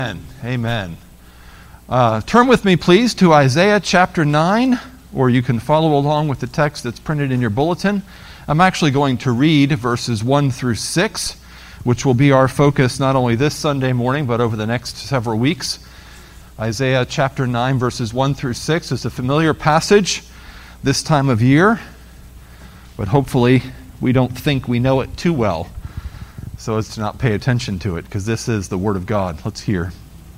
Amen. Turn with me, please, to Isaiah chapter 9, or you can follow along with the text that's printed in your bulletin. I'm actually going to read verses 1 through 6, which will be our focus not only this Sunday morning, but over the next several weeks. Isaiah chapter 9, verses 1 through 6 is a familiar passage this time of year, but hopefully we don't think we know it too well, so as to not pay attention to it, because this is the Word of God. Let's hear.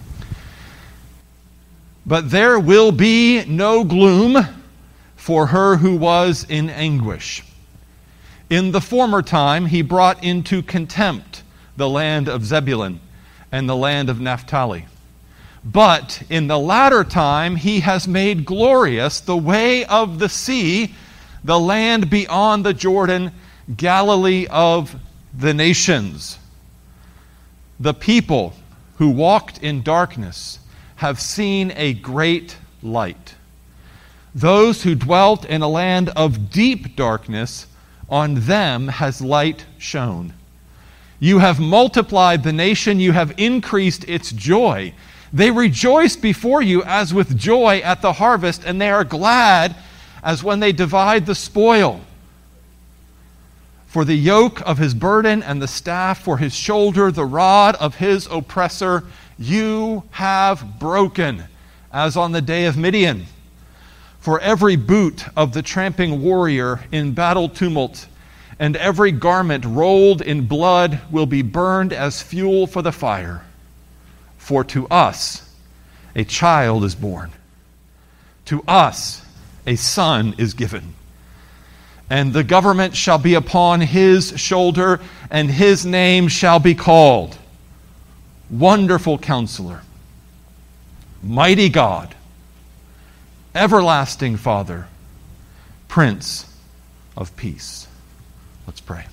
But there will be no gloom for her who was in anguish. In the former time he brought into contempt the land of Zebulun and the land of Naphtali. But in the latter time he has made glorious the way of the sea, the land beyond the Jordan, Galilee of the nations. The people who walked in darkness have seen a great light. Those who dwelt in a land of deep darkness, on them has light shone. You have multiplied the nation, you have increased its joy. They rejoice before you as with joy at the harvest, and they are glad as when they divide the spoil. For the yoke of his burden and the staff for his shoulder, the rod of his oppressor, you have broken, as on the day of Midian. For every boot of the tramping warrior in battle tumult, and every garment rolled in blood will be burned as fuel for the fire. For to us a child is born, to us a son is given. And the government shall be upon his shoulder, and his name shall be called Wonderful Counselor, Mighty God, Everlasting Father, Prince of Peace. Let's pray.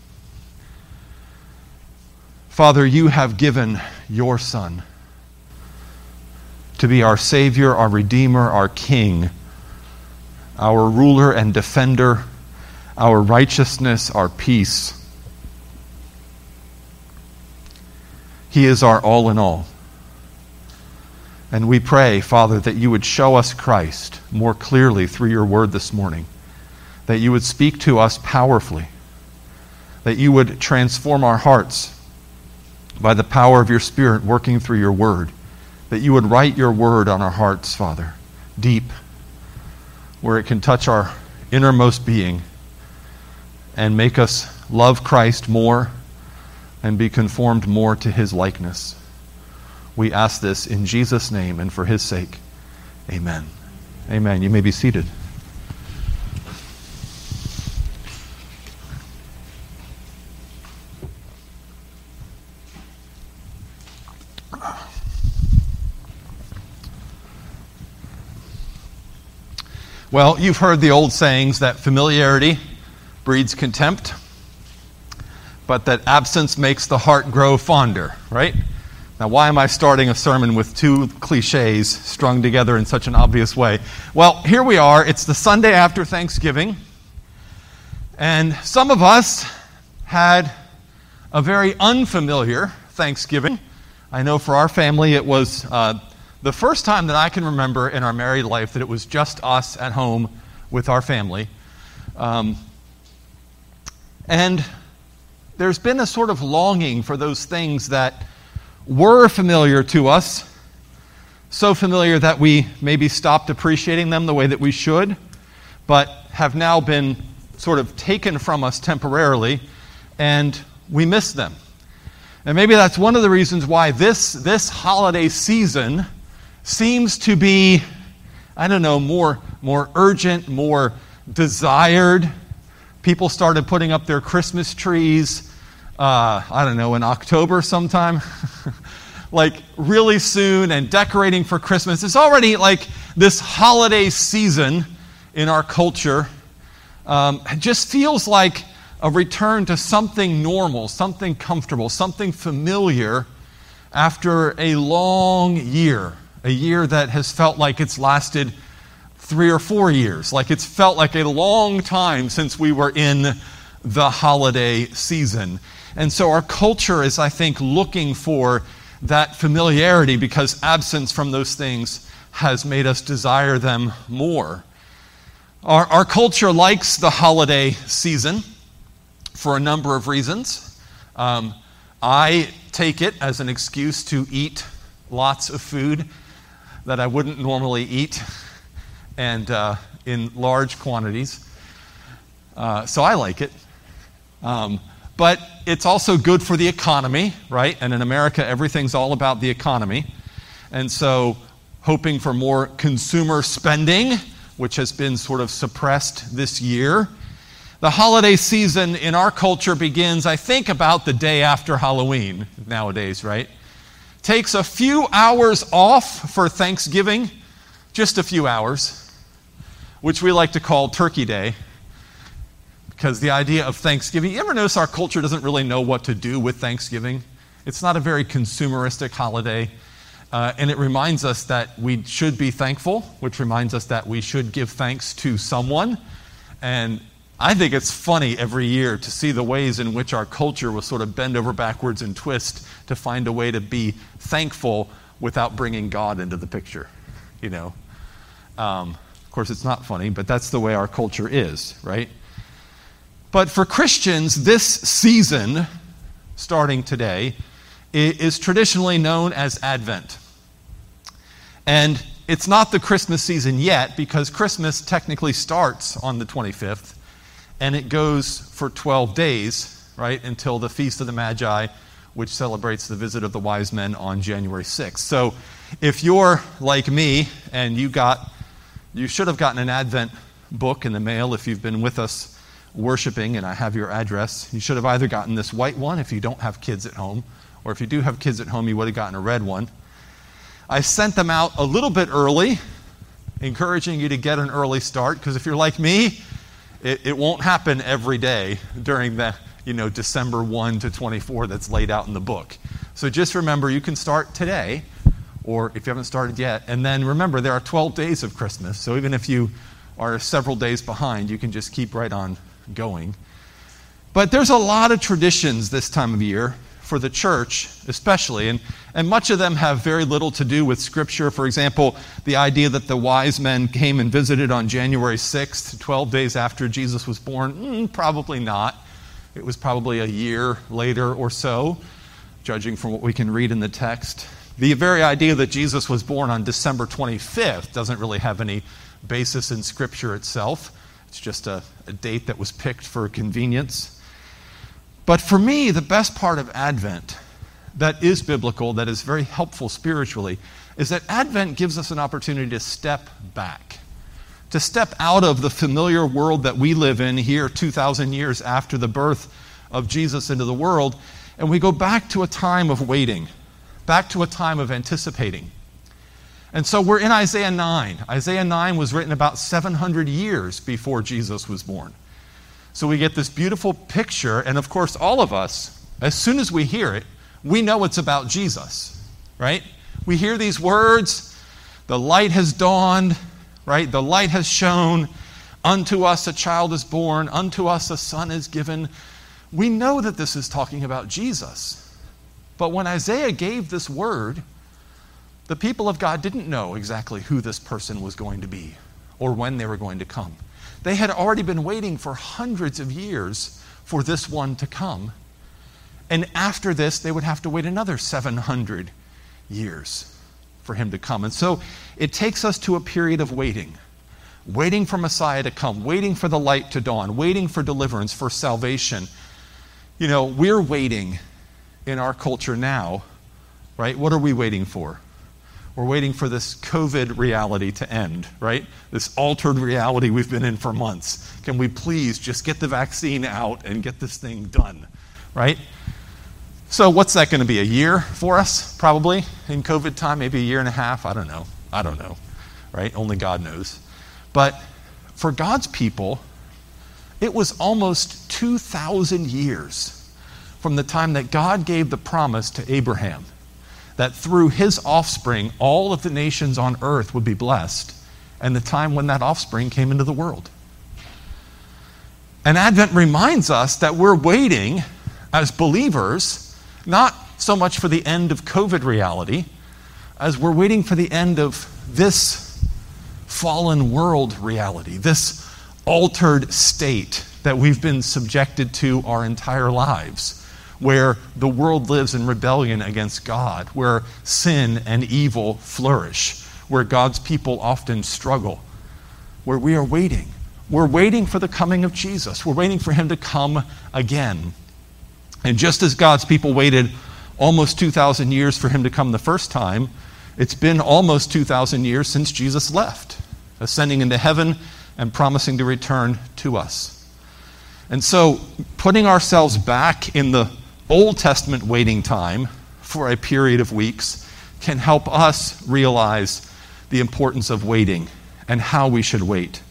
Father, you have given your Son to be our Savior, our Redeemer, our King, our ruler and defender, our righteousness, our peace. He is our all in all. And we pray, Father, that you would show us Christ more clearly through your word this morning, that you would speak to us powerfully, that you would transform our hearts by the power of your Spirit working through your word, that you would write your word on our hearts, Father, deep, where it can touch our innermost being and make us love Christ more and be conformed more to his likeness. We ask this in Jesus' name and for his sake. Amen. Amen. You may be seated. Well, you've heard the old sayings that familiarity breeds contempt, but that absence makes the heart grow fonder, right? Now, why am I starting a sermon with two cliches strung together in such an obvious way? Well, here we are. It's the Sunday after Thanksgiving, and some of us had a very unfamiliar Thanksgiving. I know for our family it was the first time that I can remember in our married life that it was just us at home with our family. And there's been a sort of longing for those things that were familiar to us, so familiar that we maybe stopped appreciating them the way that we should, but have now been sort of taken from us temporarily, and we miss them. And maybe that's one of the reasons why this holiday season seems to be, I don't know, more urgent, more desired. People started putting up their Christmas trees, I don't know, in October sometime, like really soon, and decorating for Christmas. It's already like this holiday season in our culture. It just feels like a return to something normal, something comfortable, something familiar after a long year, a year that has felt like it's lasted 3 or 4 years, like it's felt like a long time since we were in the holiday season. And so our culture is, I think, looking for that familiarity because absence from those things has made us desire them more. Our culture likes the holiday season for a number of reasons. I take it as an excuse to eat lots of food that I wouldn't normally eat, and in large quantities. So I like it. But it's also good for the economy, right? And in America, everything's all about the economy. And so hoping for more consumer spending, which has been sort of suppressed this year. The holiday season in our culture begins, I think, about the day after Halloween nowadays, right? Takes a few hours off for Thanksgiving, just a few hours, which we like to call Turkey Day, because the idea of Thanksgiving, you ever notice our culture doesn't really know what to do with Thanksgiving? It's not a very consumeristic holiday, and it reminds us that we should be thankful, which reminds us that we should give thanks to someone. And I think it's funny every year to see the ways in which our culture will sort of bend over backwards and twist to find a way to be thankful without bringing God into the picture, you know. Of course, it's not funny, but that's the way our culture is, right? But for Christians, this season, starting today, is traditionally known as Advent. And it's not the Christmas season yet, because Christmas technically starts on the 25th, and it goes for 12 days, right, until the Feast of the Magi, which celebrates the visit of the wise men on January 6th. So if you're like me, and you should have gotten an Advent book in the mail if you've been with us worshiping, and I have your address. You should have either gotten this white one if you don't have kids at home, or if you do have kids at home, you would have gotten a red one. I sent them out a little bit early, encouraging you to get an early start, because if you're like me, it won't happen every day during the December 1 to 24 that's laid out in the book. So just remember, you can start today, or if you haven't started yet, and then remember there are 12 days of Christmas, so even if you are several days behind, you can just keep right on going. But there's a lot of traditions this time of year for the church especially, and much of them have very little to do with Scripture. For example, the idea that the wise men came and visited on January 6th, 12 days after Jesus was born, probably not. It was probably a year later or so, judging from what we can read in the text. The very idea that Jesus was born on December 25th doesn't really have any basis in Scripture itself. It's just a date that was picked for convenience. But for me, the best part of Advent that is biblical, that is very helpful spiritually, is that Advent gives us an opportunity to step back, to step out of the familiar world that we live in here 2,000 years after the birth of Jesus into the world, and we go back to a time of waiting, back to a time of anticipating. And so we're in Isaiah 9. Isaiah 9 was written about 700 years before Jesus was born. So we get this beautiful picture, and of course all of us, as soon as we hear it, we know it's about Jesus, right? We hear these words, the light has dawned, right? The light has shone, unto us a child is born, unto us a son is given. We know that this is talking about Jesus. But when Isaiah gave this word, the people of God didn't know exactly who this person was going to be or when they were going to come. They had already been waiting for hundreds of years for this one to come. And after this, they would have to wait another 700 years for him to come. And so it takes us to a period of waiting for Messiah to come, waiting for the light to dawn, waiting for deliverance, for salvation. You know, we're waiting in our culture now, right? What are we waiting for? We're waiting for this COVID reality to end, right? This altered reality we've been in for months. Can we please just get the vaccine out and get this thing done, right? So what's that going to be, a year for us, probably, in COVID time? Maybe a year and a half? I don't know, right? Only God knows. But for God's people, it was almost 2,000 years from the time that God gave the promise to Abraham that through his offspring, all of the nations on earth would be blessed, and the time when that offspring came into the world. And Advent reminds us that we're waiting as believers, not so much for the end of COVID reality as we're waiting for the end of this fallen world reality, this altered state that we've been subjected to our entire lives, where the world lives in rebellion against God, where sin and evil flourish, where God's people often struggle, where we are waiting. We're waiting for the coming of Jesus. We're waiting for him to come again. And just as God's people waited almost 2,000 years for him to come the first time, it's been almost 2,000 years since Jesus left, ascending into heaven and promising to return to us. And so, putting ourselves back in the Old Testament waiting time for a period of weeks can help us realize the importance of waiting and how we should wait.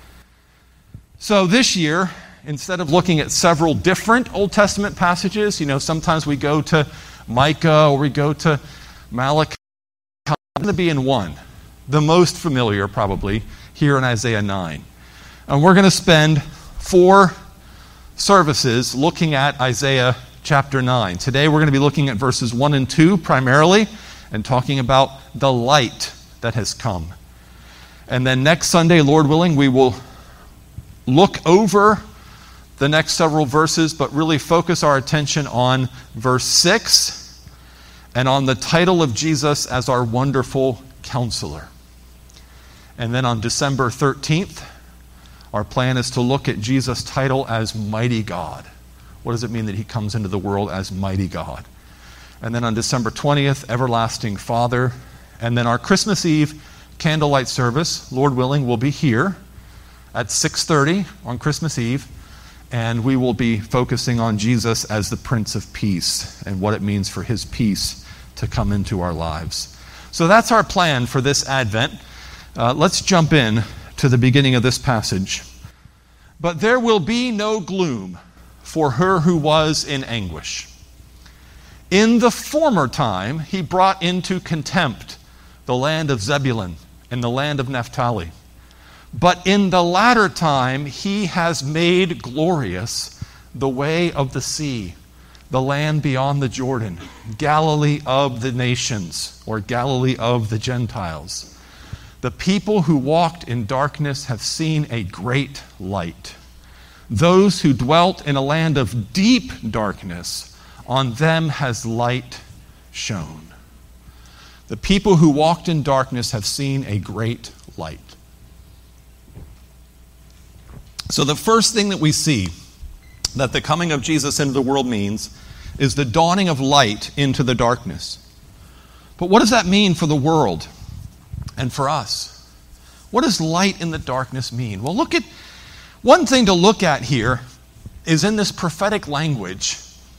So this year, instead of looking at several different Old Testament passages, sometimes we go to Micah or we go to Malachi. I'm going to be in one, the most familiar probably, here in Isaiah 9. And we're going to spend 4 services looking at Isaiah chapter 9. Today we're going to be looking at verses 1 and 2 primarily and talking about the light that has come. And then next Sunday, Lord willing, we will look over the next several verses, but really focus our attention on verse 6 and on the title of Jesus as our wonderful counselor. And then on December 13th, our plan is to look at Jesus' title as Mighty God. What does it mean that he comes into the world as Mighty God? And then on December 20th, Everlasting Father. And then our Christmas Eve candlelight service, Lord willing, will be here at 6:30 on Christmas Eve. And we will be focusing on Jesus as the Prince of Peace and what it means for his peace to come into our lives. So that's our plan for this Advent. Let's jump in to the beginning of this passage. But there will be no gloom for her who was in anguish. In the former time, he brought into contempt the land of Zebulun and the land of Naphtali. But in the latter time, he has made glorious the way of the sea, the land beyond the Jordan, Galilee of the nations, or Galilee of the Gentiles. The people who walked in darkness have seen a great light. Those who dwelt in a land of deep darkness, on them has light shone. The people who walked in darkness have seen a great light. So the first thing that we see that the coming of Jesus into the world means is the dawning of light into the darkness. But what does that mean for the world and for us? What does light in the darkness mean? Well, one thing to look at here is in this prophetic language.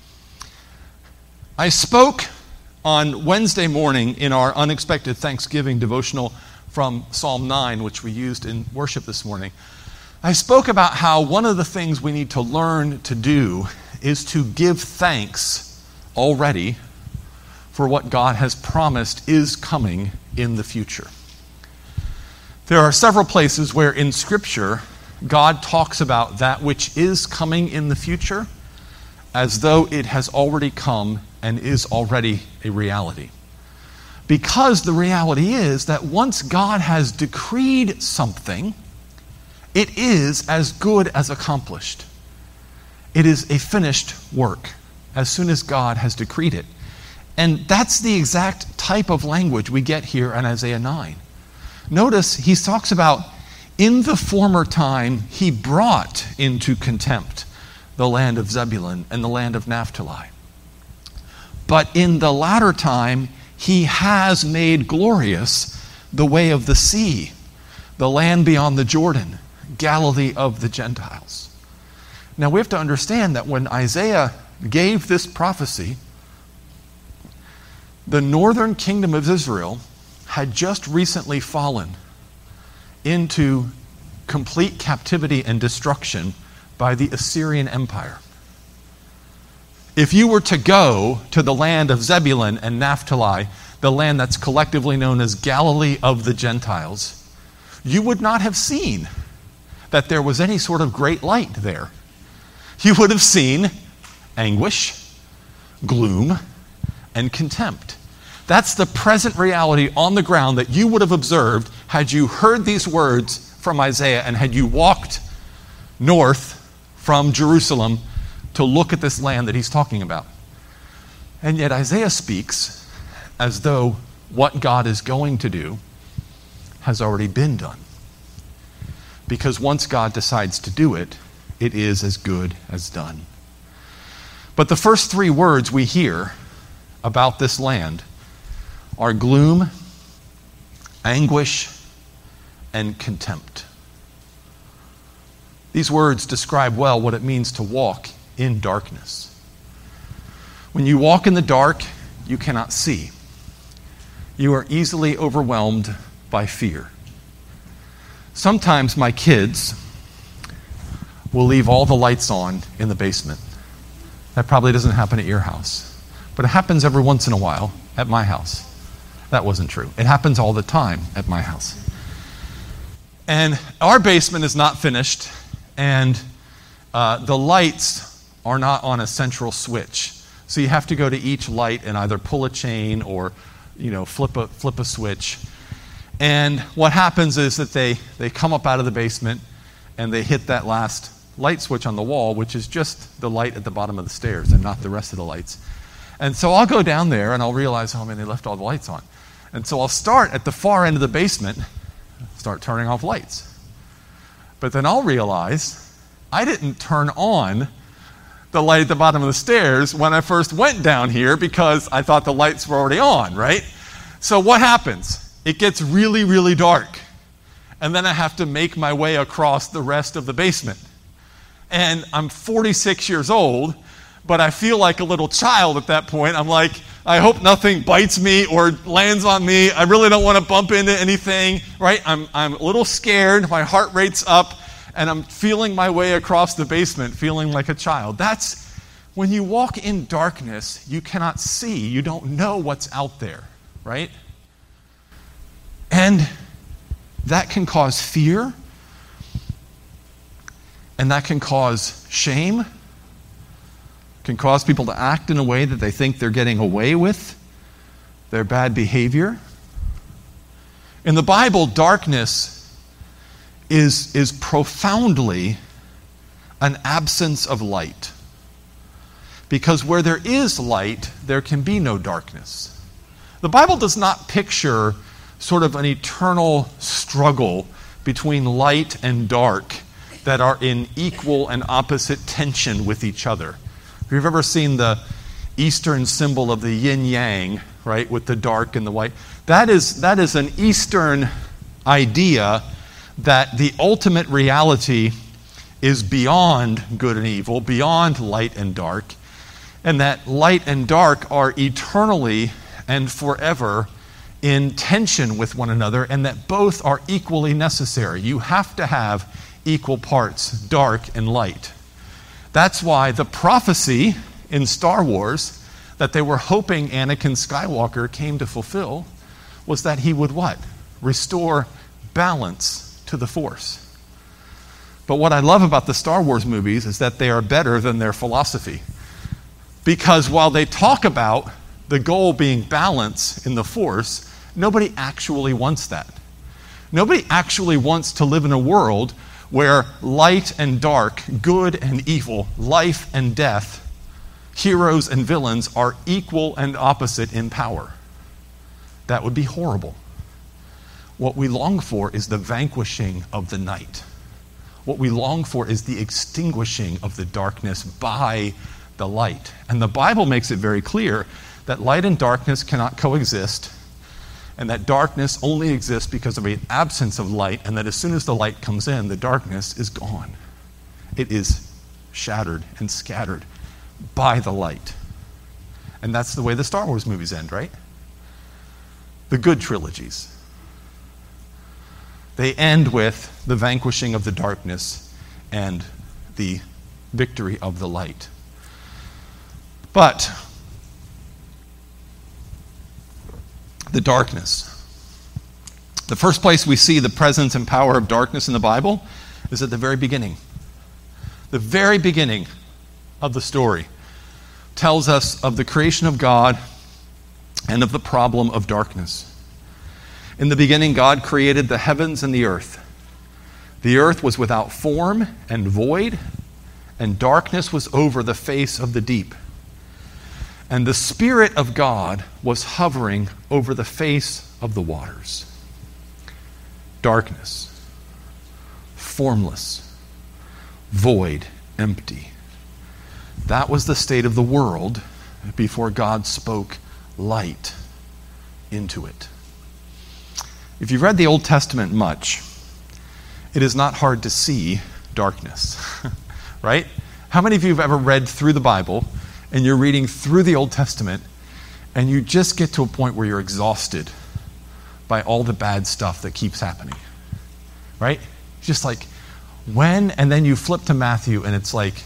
I spoke on Wednesday morning in our Unexpected Thanksgiving devotional from Psalm 9, which we used in worship this morning. I spoke about how one of the things we need to learn to do is to give thanks already for what God has promised is coming in the future. There are several places where in Scripture God talks about that which is coming in the future as though it has already come and is already a reality. Because the reality is that once God has decreed something, it is as good as accomplished. It is a finished work as soon as God has decreed it. And that's the exact type of language we get here in Isaiah 9. Notice he talks about, in the former time, he brought into contempt the land of Zebulun and the land of Naphtali. But in the latter time, he has made glorious the way of the sea, the land beyond the Jordan, Galilee of the Gentiles. Now we have to understand that when Isaiah gave this prophecy, the northern kingdom of Israel had just recently fallen into complete captivity and destruction by the Assyrian Empire. If you were to go to the land of Zebulun and Naphtali, the land that's collectively known as Galilee of the Gentiles, you would not have seen that there was any sort of great light there. You would have seen anguish, gloom, and contempt. That's the present reality on the ground that you would have observed had you heard these words from Isaiah and had you walked north from Jerusalem to look at this land that he's talking about. And yet Isaiah speaks as though what God is going to do has already been done. Because once God decides to do it, it is as good as done. But the first three words we hear about this land are gloom, anguish, and contempt. These words describe well what it means to walk in darkness. When you walk in the dark, you cannot see. You are easily overwhelmed by fear. Sometimes my kids will leave all the lights on in the basement. That probably doesn't happen at your house, but it happens every once in a while at my house. That wasn't true. It happens all the time at my house. And our basement is not finished, and the lights are not on a central switch. So you have to go to each light and either pull a chain or, flip a switch. And what happens is that they come up out of the basement and they hit that last light switch on the wall, which is just the light at the bottom of the stairs and not the rest of the lights. And so I'll go down there and I'll realize, oh man, they left all the lights on. And so I'll start at the far end of the basement, start turning off lights. But then I'll realize I didn't turn on the light at the bottom of the stairs when I first went down here because I thought the lights were already on, right? So what happens? It gets really, really dark. And then I have to make my way across the rest of the basement. And I'm 46 years old, but I feel like a little child at that point. I'm like, I hope nothing bites me or lands on me. I really don't want to bump into anything, right? I'm a little scared. My heart rate's up, and I'm feeling my way across the basement, feeling like a child. That's when you walk in darkness, you cannot see. You don't know what's out there, right? And that can cause fear, and that can cause shame, can cause people to act in a way that they think they're getting away with their bad behavior. In the Bible, darkness is profoundly an absence of light. Because where there is light, there can be no darkness. The Bible does not picture sort of an eternal struggle between light and dark that are in equal and opposite tension with each other. If you've ever seen the Eastern symbol of the yin-yang, right, with the dark and the white, that is an Eastern idea that the ultimate reality is beyond good and evil, beyond light and dark, and that light and dark are eternally and forever in tension with one another, and that both are equally necessary. You have to have equal parts, dark and light. That's why the prophecy in Star Wars that they were hoping Anakin Skywalker came to fulfill was that he would what? Restore balance to the Force. But what I love about the Star Wars movies is that they are better than their philosophy. Because while they talk about the goal being balance in the Force, nobody actually wants that. Nobody actually wants to live in a world where light and dark, good and evil, life and death, heroes and villains are equal and opposite in power. That would be horrible. What we long for is the vanquishing of the night. What we long for is the extinguishing of the darkness by the light. And the Bible makes it very clear that light and darkness cannot coexist, and that darkness only exists because of an absence of light, and that as soon as the light comes in, the darkness is gone. It is shattered and scattered by the light. And that's the way the Star Wars movies end, right? The good trilogies. They end with the vanquishing of the darkness and the victory of the light. But the darkness. The first place we see the presence and power of darkness in the Bible is at the very beginning. The very beginning of the story tells us of the creation of God and of the problem of darkness. In the beginning, God created the heavens and the earth. The earth was without form and void, and darkness was over the face of the deep. And the Spirit of God was hovering over the face of the waters. Darkness, formless, void, empty. That was the state of the world before God spoke light into it. If you've read the Old Testament much, it is not hard to see darkness, right? How many of you have ever read through the Bible and you're reading through the Old Testament and you just get to a point where you're exhausted by all the bad stuff that keeps happening, right? Just like, when? And then you flip to Matthew and it's like,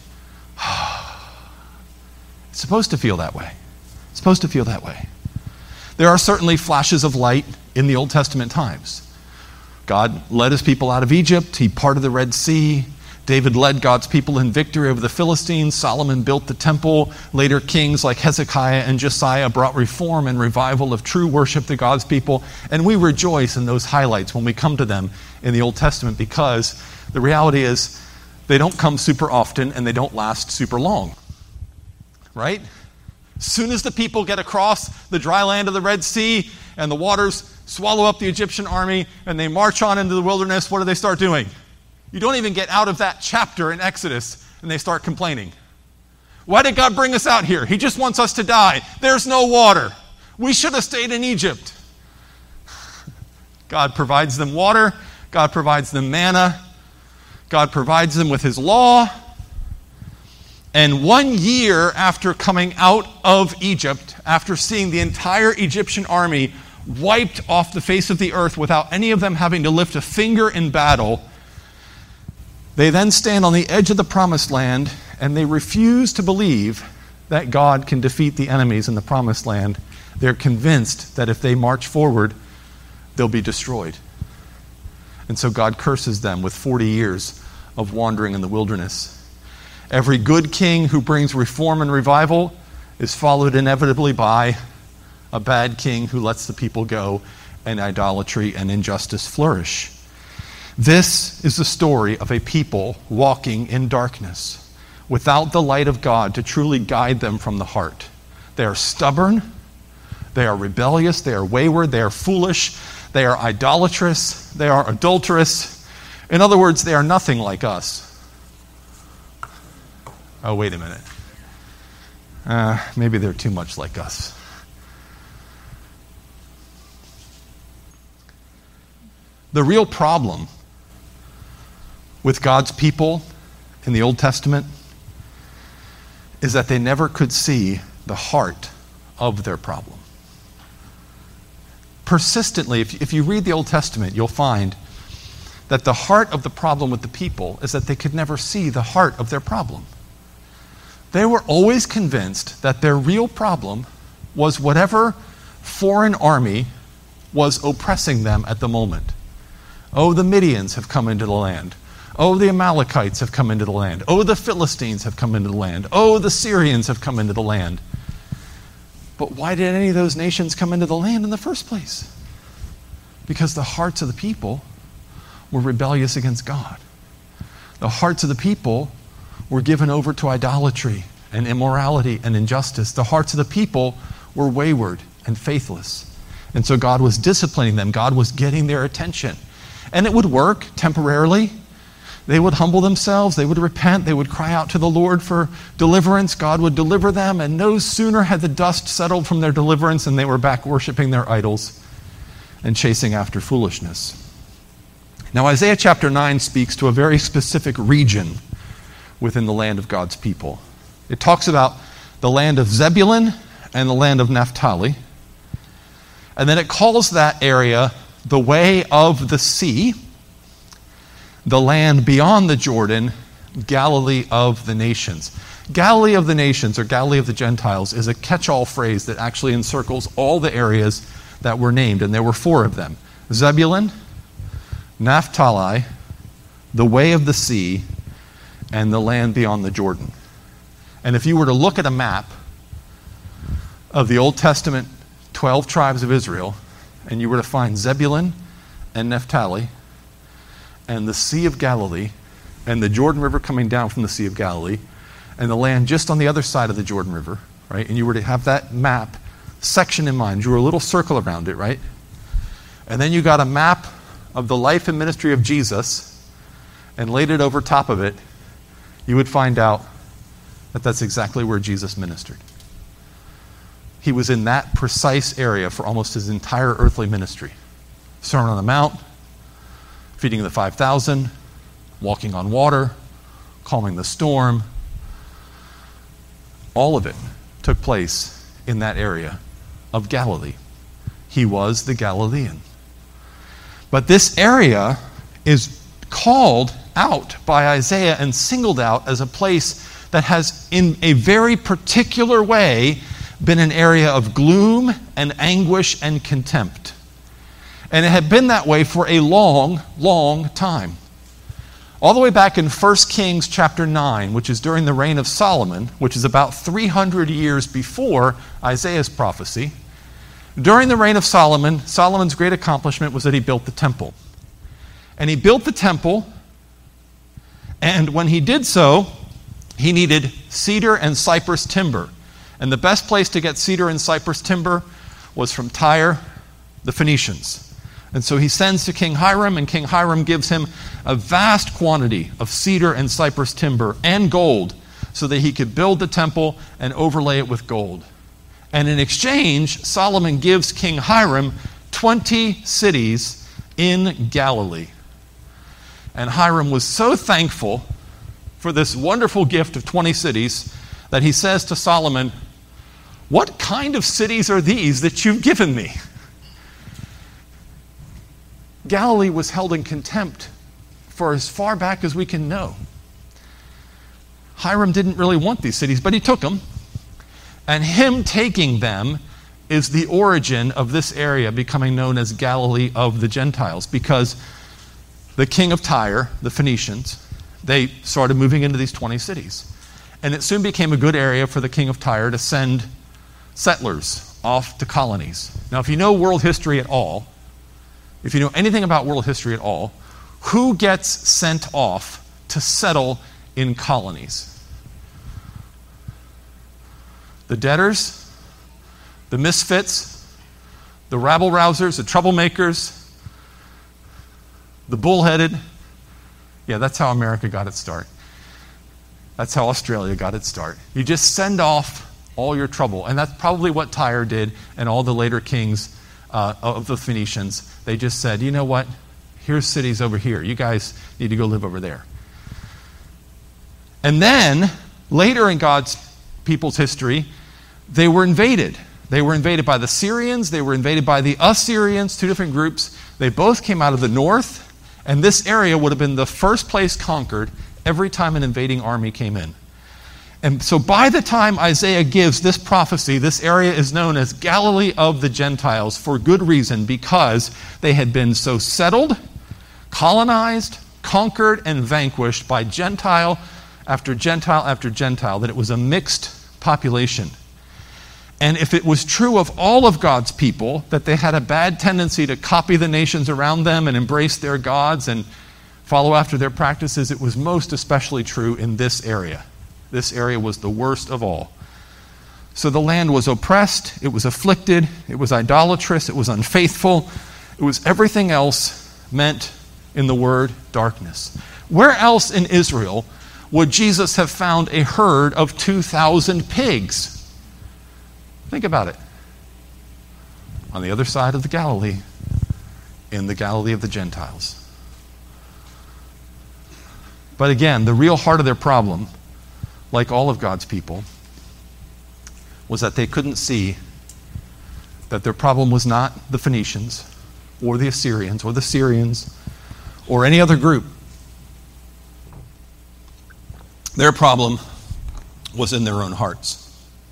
it's supposed to feel that way. It's supposed to feel that way. There are certainly flashes of light in the Old Testament times. God led his people out of Egypt. He parted the Red Sea. David led God's people in victory over the Philistines. Solomon built the temple. Later kings like Hezekiah and Josiah brought reform and revival of true worship to God's people. And we rejoice in those highlights when we come to them in the Old Testament, because the reality is they don't come super often and they don't last super long. Right? As soon as the people get across the dry land of the Red Sea and the waters swallow up the Egyptian army and they march on into the wilderness, what do they start doing? You don't even get out of that chapter in Exodus and they start complaining. Why did God bring us out here? He just wants us to die. There's no water. We should have stayed in Egypt. God provides them water. God provides them manna. God provides them with his law. And 1 year after coming out of Egypt, after seeing the entire Egyptian army wiped off the face of the earth without any of them having to lift a finger in battle, they then stand on the edge of the promised land and they refuse to believe that God can defeat the enemies in the promised land. They're convinced that if they march forward, they'll be destroyed. And so God curses them with 40 years of wandering in the wilderness. Every good king who brings reform and revival is followed inevitably by a bad king who lets the people go and idolatry and injustice flourish. This is the story of a people walking in darkness without the light of God to truly guide them from the heart. They are stubborn, they are rebellious, they are wayward, they are foolish, they are idolatrous, they are adulterous. In other words, they are nothing like us. Oh, wait a minute. Maybe they're too much like us. The real problem with God's people in the Old Testament is that they never could see the heart of their problem. Persistently, if you read the Old Testament, you'll find that the heart of the problem with the people is that they could never see the heart of their problem. They were always convinced that their real problem was whatever foreign army was oppressing them at the moment. Oh, the Midians have come into the land. Oh, the Amalekites have come into the land. Oh, the Philistines have come into the land. Oh, the Syrians have come into the land. But why did any of those nations come into the land in the first place? Because the hearts of the people were rebellious against God. The hearts of the people were given over to idolatry and immorality and injustice. The hearts of the people were wayward and faithless. And so God was disciplining them. God was getting their attention. And it would work temporarily. They would humble themselves. They would repent. They would cry out to the Lord for deliverance. God would deliver them. And no sooner had the dust settled from their deliverance and they were back worshiping their idols and chasing after foolishness. Now, Isaiah chapter 9 speaks to a very specific region within the land of God's people. It talks about the land of Zebulun and the land of Naphtali. And then it calls that area the way of the sea, the land beyond the Jordan, Galilee of the nations. Galilee of the nations, or Galilee of the Gentiles, is a catch-all phrase that actually encircles all the areas that were named, and there were 4 of them: Zebulun, Naphtali, the way of the sea, and the land beyond the Jordan. And if you were to look at a map of the Old Testament 12 tribes of Israel, and you were to find Zebulun and Naphtali, and the Sea of Galilee, and the Jordan River coming down from the Sea of Galilee, and the land just on the other side of the Jordan River, right? And you were to have that map section in mind. You drew a little circle around it, right? And then you got a map of the life and ministry of Jesus and laid it over top of it. You would find out that that's exactly where Jesus ministered. He was in that precise area for almost his entire earthly ministry. Sermon on the Mount, feeding the 5,000, walking on water, calming the storm. All of it took place in that area of Galilee. He was the Galilean. But this area is called out by Isaiah and singled out as a place that has, in a very particular way, been an area of gloom and anguish and contempt. And it had been that way for a long, long time. All the way back in 1 Kings chapter 9, which is during the reign of Solomon, which is about 300 years before Isaiah's prophecy. During the reign of Solomon, Solomon's great accomplishment was that he built the temple. And he built the temple, and when he did so, he needed cedar and cypress timber. And the best place to get cedar and cypress timber was from Tyre, the Phoenicians. And so he sends to King Hiram, and King Hiram gives him a vast quantity of cedar and cypress timber and gold so that he could build the temple and overlay it with gold. And in exchange, Solomon gives King Hiram 20 cities in Galilee. And Hiram was so thankful for this wonderful gift of 20 cities that he says to Solomon, "What kind of cities are these that you've given me?" Galilee was held in contempt for as far back as we can know. Hiram didn't really want these cities, but he took them. And him taking them is the origin of this area becoming known as Galilee of the Gentiles, because the king of Tyre, the Phoenicians, they started moving into these 20 cities. And it soon became a good area for the king of Tyre to send settlers off to colonies. Now, if you know world history at all, if you know anything about world history at all, who gets sent off to settle in colonies? The debtors, the misfits, the rabble-rousers, the troublemakers, the bullheaded. Yeah, that's how America got its start. That's how Australia got its start. You just send off all your trouble. And that's probably what Tyre did and all the later kings of the Phoenicians. They just said, you know what? Here's cities over here. You guys need to go live over there. And then, later in God's people's history, they were invaded. They were invaded by the Syrians. They were invaded by the Assyrians, two different groups. They both came out of the north. And this area would have been the first place conquered every time an invading army came in. And so by the time Isaiah gives this prophecy, this area is known as Galilee of the Gentiles for good reason, because they had been so settled, colonized, conquered, and vanquished by Gentile after Gentile after Gentile, that it was a mixed population. And if it was true of all of God's people, that they had a bad tendency to copy the nations around them and embrace their gods and follow after their practices, it was most especially true in this area. This area was the worst of all. So the land was oppressed, it was afflicted, it was idolatrous, it was unfaithful, it was everything else meant in the word darkness. Where else in Israel would Jesus have found a herd of 2,000 pigs? Think about it. On the other side of the Galilee, in the Galilee of the Gentiles. But again, the real heart of their problem, like all of God's people, was that they couldn't see that their problem was not the Phoenicians or the Assyrians or the Syrians or any other group. Their problem was in their own hearts.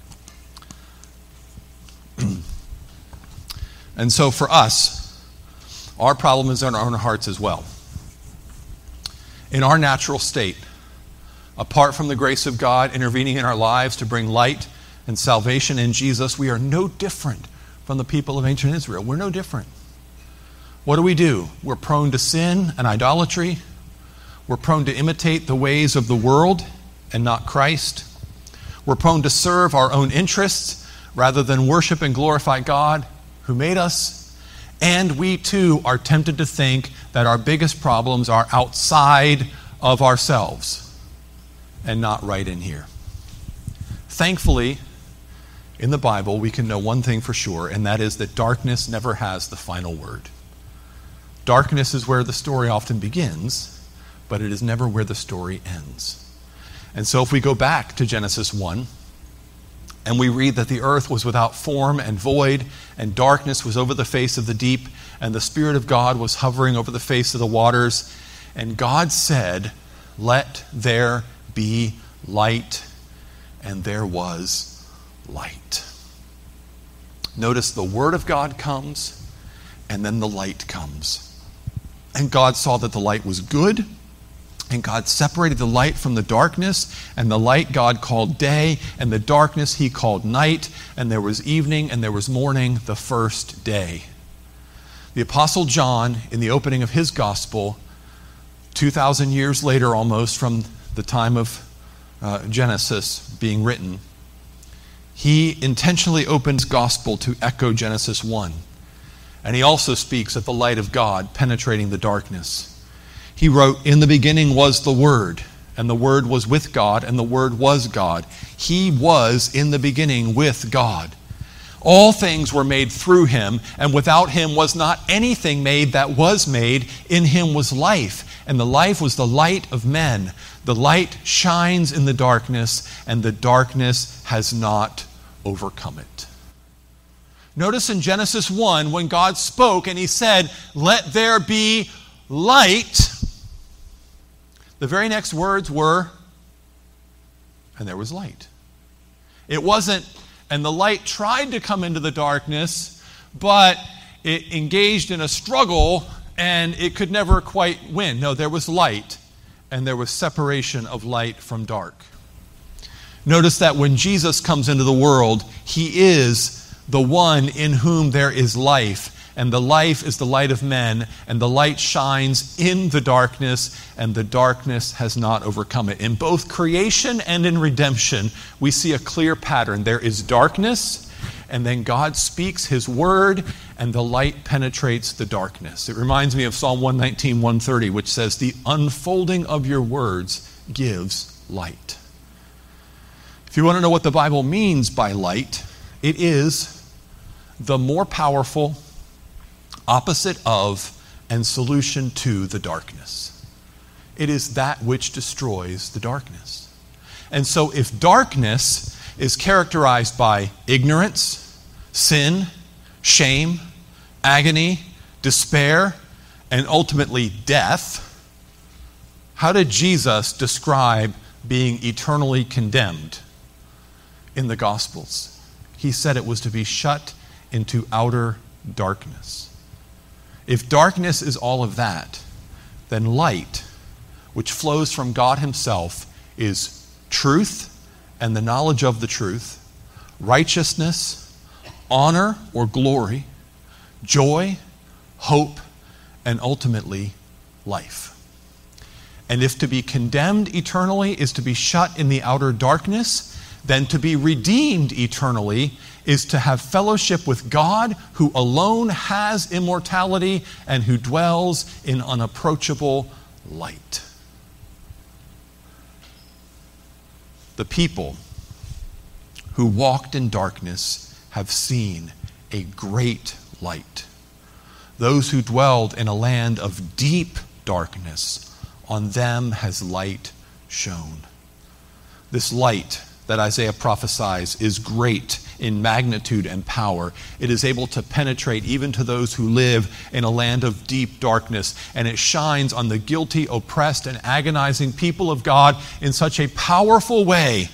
And so for us, our problem is in our own hearts as well. In our natural state, apart from the grace of God intervening in our lives to bring light and salvation in Jesus, we are no different from the people of ancient Israel. We're no different. What do? We're prone to sin and idolatry. We're prone to imitate the ways of the world and not Christ. We're prone to serve our own interests rather than worship and glorify God who made us. And we too are tempted to think that our biggest problems are outside of ourselves and not right in here. Thankfully, in the Bible, we can know one thing for sure, and that is that darkness never has the final word. Darkness is where the story often begins, but it is never where the story ends. And so if we go back to Genesis 1, and we read that the earth was without form and void, and darkness was over the face of the deep, and the Spirit of God was hovering over the face of the waters, and God said, "Let there be light," and there was light. Notice the Word of God comes, and then the light comes. And God saw that the light was good, and God separated the light from the darkness, and the light God called day, and the darkness he called night, and there was evening and there was morning the first day. The Apostle John, in the opening of his gospel, 2,000 years later almost from the time of Genesis being written, he intentionally opens gospel to echo Genesis 1. And he also speaks of the light of God penetrating the darkness. He wrote, "In the beginning was the Word, and the Word was with God, and the Word was God. He was in the beginning with God. All things were made through him, and without him was not anything made that was made. In him was life, and the life was the light of men. The light shines in the darkness, and the darkness has not overcome it." Notice in Genesis 1, when God spoke and he said, "Let there be light," the very next words were, "And there was light." It wasn't, "And the light tried to come into the darkness, but it engaged in a struggle and it could never quite win." No, there was light, and there was separation of light from dark. Notice that when Jesus comes into the world, he is the one in whom there is life, and the life is the light of men, and the light shines in the darkness, and the darkness has not overcome it. In both creation and in redemption, we see a clear pattern. There is darkness, and then God speaks his word, and the light penetrates the darkness. It reminds me of Psalm 119, 130, which says, "The unfolding of your words gives light." If you want to know what the Bible means by light, it is the more powerful opposite of and solution to the darkness. It is that which destroys the darkness. And so if darkness is characterized by ignorance, sin, shame, agony, despair, and ultimately death, how did Jesus describe being eternally condemned in the Gospels? He said it was to be shut into outer darkness. If darkness is all of that, then light, which flows from God himself, is truth and the knowledge of the truth, righteousness, honor or glory, joy, hope, and ultimately life. And if to be condemned eternally is to be shut in the outer darkness, then to be redeemed eternally is to have fellowship with God, who alone has immortality and who dwells in unapproachable light. The people who walked in darkness have seen a great light. Those who dwelled in a land of deep darkness, on them has light shone. This light that Isaiah prophesies is great in magnitude and power. It is able to penetrate even to those who live in a land of deep darkness, and it shines on the guilty, oppressed, and agonizing people of God in such a powerful way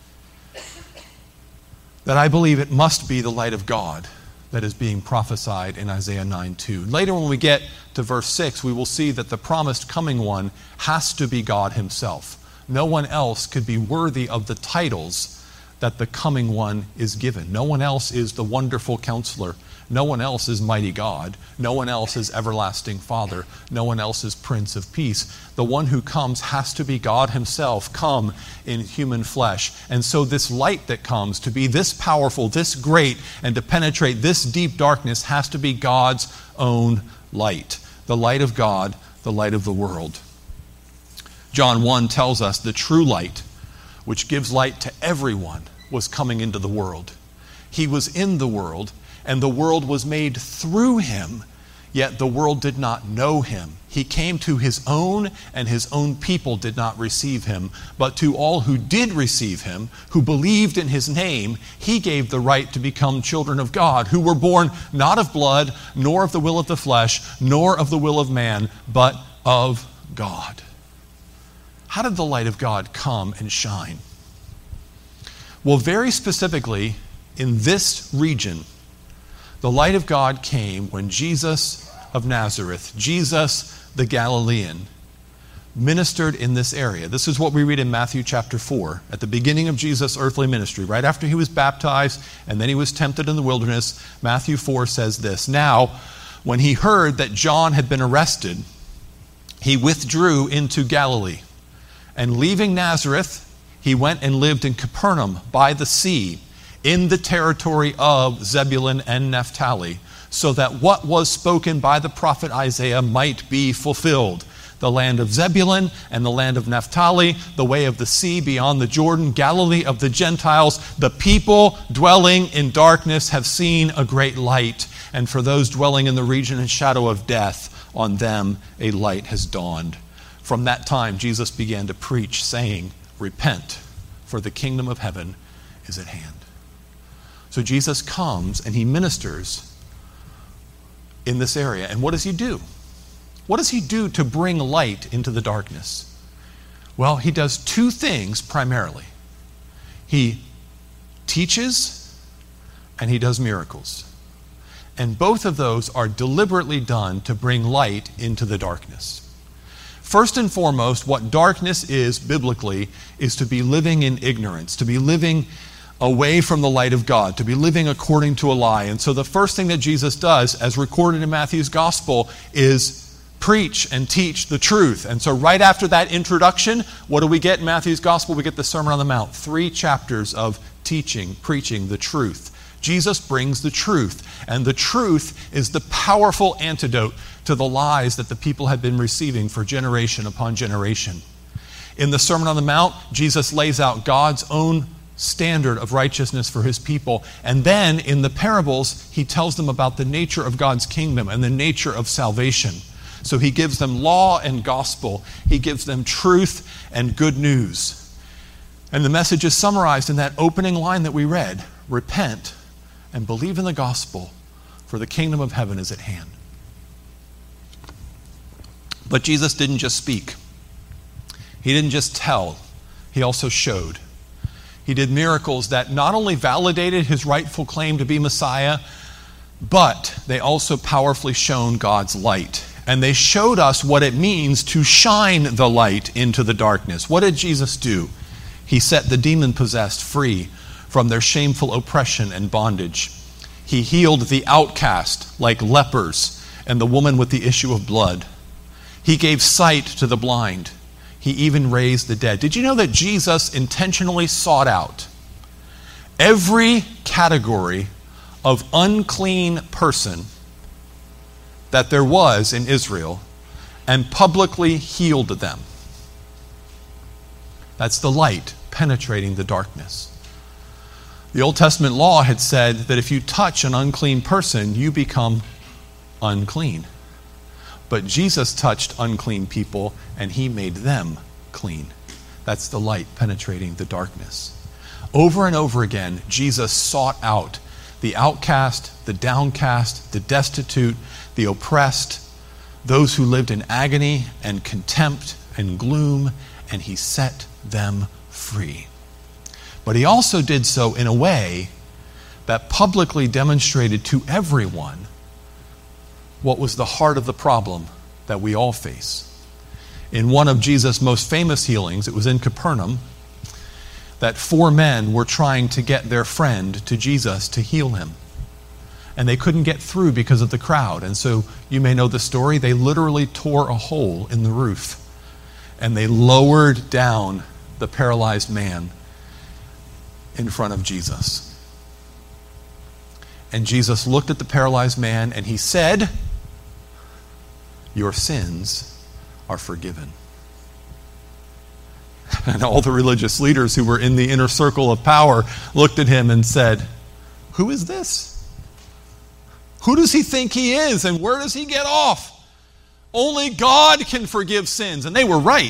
that I believe it must be the light of God that is being prophesied in Isaiah 9:2. Later when we get to verse 6, we will see that the promised coming one has to be God himself. No one else could be worthy of the titles that the coming one is given. No one else is the wonderful counselor. No one else is mighty God. No one else is everlasting Father. No one else is Prince of Peace. The one who comes has to be God himself, come in human flesh. And so this light that comes to be this powerful, this great, and to penetrate this deep darkness has to be God's own light. The light of God, the light of the world. John 1 tells us the true light, which gives light to everyone, was coming into the world. He was in the world, and the world was made through him, yet the world did not know him. He came to his own, and his own people did not receive him. But to all who did receive him, who believed in his name, he gave the right to become children of God, who were born not of blood, nor of the will of the flesh, nor of the will of man, but of God. How did the light of God come and shine? Well, very specifically, in this region, the light of God came when Jesus of Nazareth, Jesus the Galilean, ministered in this area. This is what we read in Matthew chapter 4, at the beginning of Jesus' earthly ministry, right after he was baptized and then he was tempted in the wilderness. Matthew 4 says this, "Now, when he heard that John had been arrested, he withdrew into Galilee. And leaving Nazareth, he went and lived in Capernaum by the sea, in the territory of Zebulun and Naphtali, so that what was spoken by the prophet Isaiah might be fulfilled. The land of Zebulun and the land of Naphtali, the way of the sea beyond the Jordan, Galilee of the Gentiles, the people dwelling in darkness have seen a great light, and for those dwelling in the region and shadow of death, on them a light has dawned." From that time, Jesus began to preach, saying, "Repent, for the kingdom of heaven is at hand." So Jesus comes and he ministers in this area. And what does he do? What does he do to bring light into the darkness? Well, he does two things primarily. He teaches and he does miracles. And both of those are deliberately done to bring light into the darkness. First and foremost, what darkness is biblically is to be living in ignorance, to be living away from the light of God, to be living according to a lie. And so the first thing that Jesus does, as recorded in Matthew's gospel, is preach and teach the truth. And so right after that introduction, what do we get in Matthew's gospel? We get the Sermon on the Mount, 3 chapters of teaching, preaching the truth. Jesus brings the truth, and the truth is the powerful antidote to the lies that the people had been receiving for generation upon generation. In the Sermon on the Mount, Jesus lays out God's own standard of righteousness for his people. And then in the parables, he tells them about the nature of God's kingdom and the nature of salvation. So he gives them law and gospel. He gives them truth and good news. And the message is summarized in that opening line that we read, "Repent and believe in the gospel, for the kingdom of heaven is at hand." But Jesus didn't just speak. He didn't just tell. He also showed. He did miracles that not only validated his rightful claim to be Messiah, but they also powerfully shone God's light. And they showed us what it means to shine the light into the darkness. What did Jesus do? He set the demon-possessed free from their shameful oppression and bondage. He healed the outcast like lepers and the woman with the issue of blood. He gave sight to the blind. He even raised the dead. Did you know that Jesus intentionally sought out every category of unclean person that there was in Israel and publicly healed them? That's the light penetrating the darkness. The Old Testament law had said that if you touch an unclean person, you become unclean. But Jesus touched unclean people and he made them clean. That's the light penetrating the darkness. Over and over again, Jesus sought out the outcast, the downcast, the destitute, the oppressed, those who lived in agony and contempt and gloom, and he set them free. But he also did so in a way that publicly demonstrated to everyone what was the heart of the problem that we all face. In one of Jesus' most famous healings, it was in Capernaum, that 4 men were trying to get their friend to Jesus to heal him. and they couldn't get through because of the crowd. And so you may know the story. They literally tore a hole in the roof, and they lowered down the paralyzed man in front of Jesus. And Jesus looked at the paralyzed man and he said, "Your sins are forgiven." And all the religious leaders who were in the inner circle of power looked at him and said, "Who is this? Who does he think he is, and where does he get off? Only God can forgive sins." And they were right.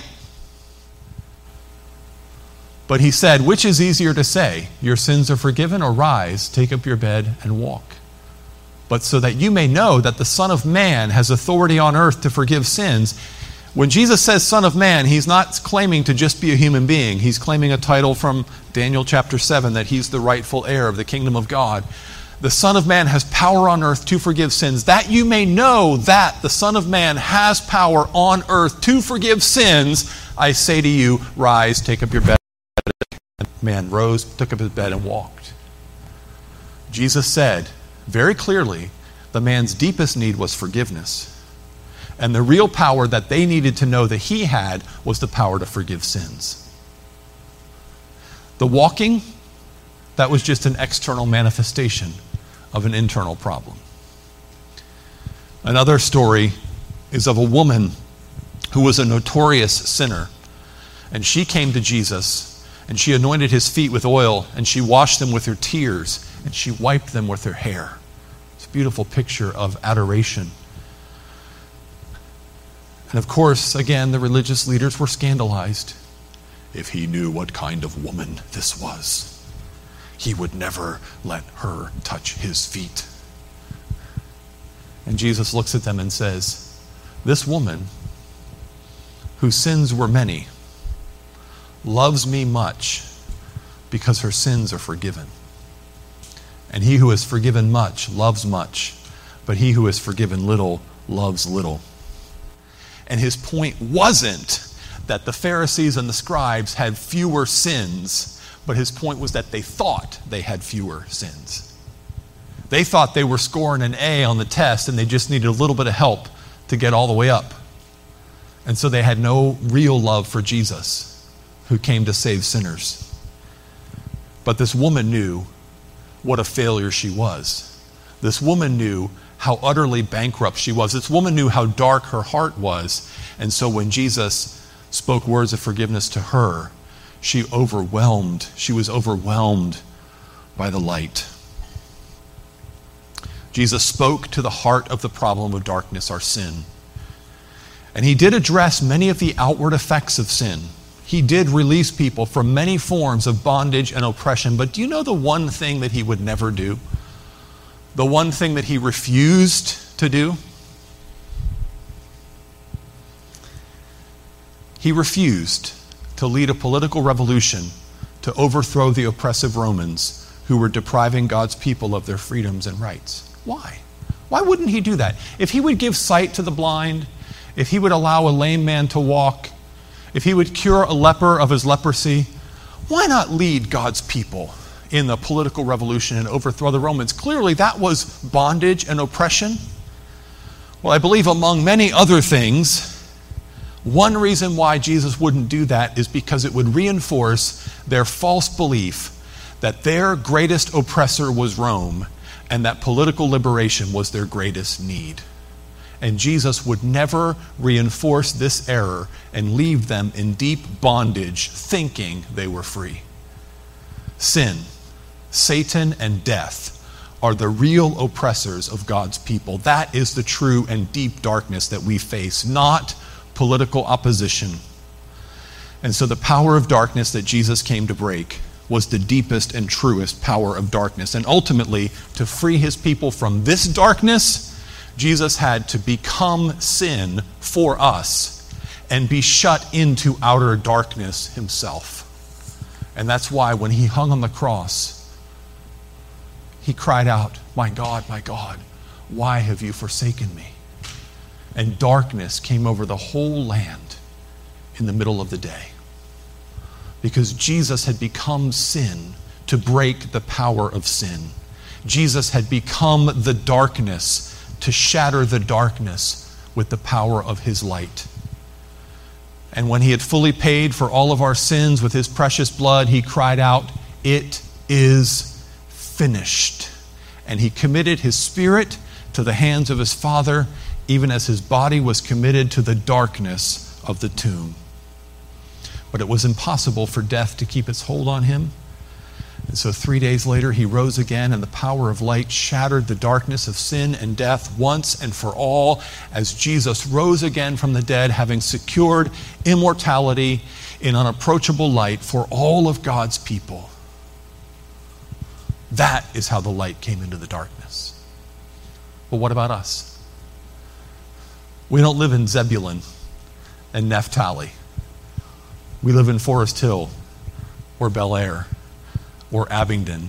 But he said, "Which is easier to say, 'Your sins are forgiven,' or 'Rise, take up your bed and walk'? But so that you may know that the Son of Man has authority on earth to forgive sins." When Jesus says Son of Man, he's not claiming to just be a human being. He's claiming a title from Daniel chapter 7, that he's the rightful heir of the kingdom of God. The Son of Man has power on earth to forgive sins. That you may know that the Son of Man has power on earth to forgive sins, I say to you, rise, take up your bed. The man rose, took up his bed, and walked. Jesus said very clearly the man's deepest need was forgiveness. And the real power that they needed to know that he had was the power to forgive sins. The walking, that was just an external manifestation of an internal problem. Another story is of a woman who was a notorious sinner. And she came to Jesus, and she anointed his feet with oil, and she washed them with her tears, and she wiped them with her hair. It's a beautiful picture of adoration. And of course, again, the religious leaders were scandalized. If he knew what kind of woman this was, he would never let her touch his feet. And Jesus looks at them and says, "This woman, whose sins were many, loves me much because her sins are forgiven. And he who is forgiven much loves much, but he who is forgiven little loves little." And his point wasn't that the Pharisees and the scribes had fewer sins, but his point was that they thought they had fewer sins. They thought they were scoring an A on the test and they just needed a little bit of help to get all the way up. And so they had no real love for Jesus, who came to save sinners. But this woman knew what a failure she was. This woman knew how utterly bankrupt she was. This woman knew how dark her heart was. And so when Jesus spoke words of forgiveness to her, she was overwhelmed by the light. Jesus spoke to the heart of the problem of darkness, our sin. And he did address many of the outward effects of sin. He did release people from many forms of bondage and oppression. But do you know the one thing that he would never do? The one thing that he refused to do? He refused to lead a political revolution to overthrow the oppressive Romans who were depriving God's people of their freedoms and rights. Why? Why wouldn't he do that? If he would give sight to the blind, if he would allow a lame man to walk, if he would cure a leper of his leprosy, why not lead God's people in the political revolution and overthrow the Romans? Clearly that was bondage and oppression. Well, I believe among many other things, one reason why Jesus wouldn't do that is because it would reinforce their false belief that their greatest oppressor was Rome and that political liberation was their greatest need. And Jesus would never reinforce this error and leave them in deep bondage thinking they were free. Sin, Satan, and death are the real oppressors of God's people. That is the true and deep darkness that we face, not political opposition. And so the power of darkness that Jesus came to break was the deepest and truest power of darkness. And ultimately, to free his people from this darkness, Jesus had to become sin for us and be shut into outer darkness himself. And that's why when he hung on the cross, he cried out, my God, why have you forsaken me?" And darkness came over the whole land in the middle of the day. Because Jesus had become sin to break the power of sin. Jesus had become the darkness to shatter the darkness with the power of his light. And when he had fully paid for all of our sins with his precious blood, he cried out, "It is finished." And he committed his spirit to the hands of his Father, even as his body was committed to the darkness of the tomb. But it was impossible for death to keep its hold on him. And so 3 days later, he rose again, and the power of light shattered the darkness of sin and death once and for all, as Jesus rose again from the dead, having secured immortality in unapproachable light for all of God's people. That is how the light came into the darkness. But what about us? We don't live in Zebulun and Naphtali. We live in Forest Hill or Bel Air or Abingdon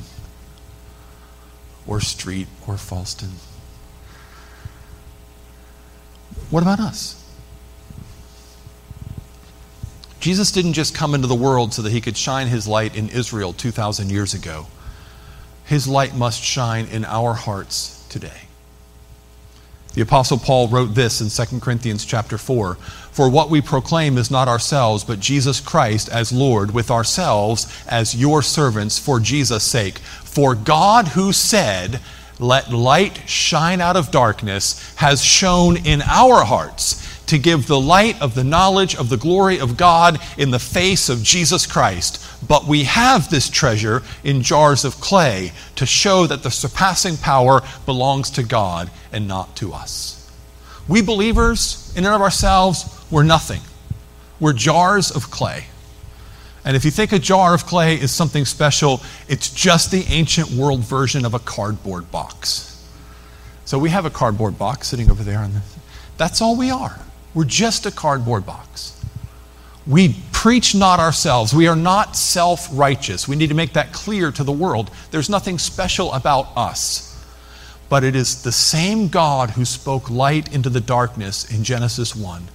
or Street or Falston. What about us? Jesus didn't just come into the world so that he could shine his light in Israel 2,000 years ago. His light must shine in our hearts today. The Apostle Paul wrote this in 2 Corinthians chapter 4, "For what we proclaim is not ourselves, but Jesus Christ as Lord, with ourselves as your servants for Jesus' sake. For God, who said, 'Let light shine out of darkness,' has shone in our hearts to give the light of the knowledge of the glory of God in the face of Jesus Christ. But we have this treasure in jars of clay to show that the surpassing power belongs to God and not to us." We believers, in and of ourselves, we're nothing. We're jars of clay. And if you think a jar of clay is something special, it's just the ancient world version of a cardboard box. So we have a cardboard box sitting over there. That's all we are. We're just a cardboard box. We preach not ourselves. We are not self-righteous. We need to make that clear to the world. There's nothing special about us. But it is the same God who spoke light into the darkness in Genesis 1,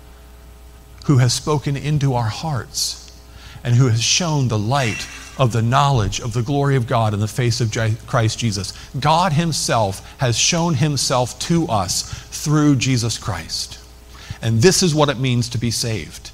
who has spoken into our hearts and who has shown the light of the knowledge of the glory of God in the face of Christ Jesus. God himself has shown himself to us through Jesus Christ. And this is what it means to be saved.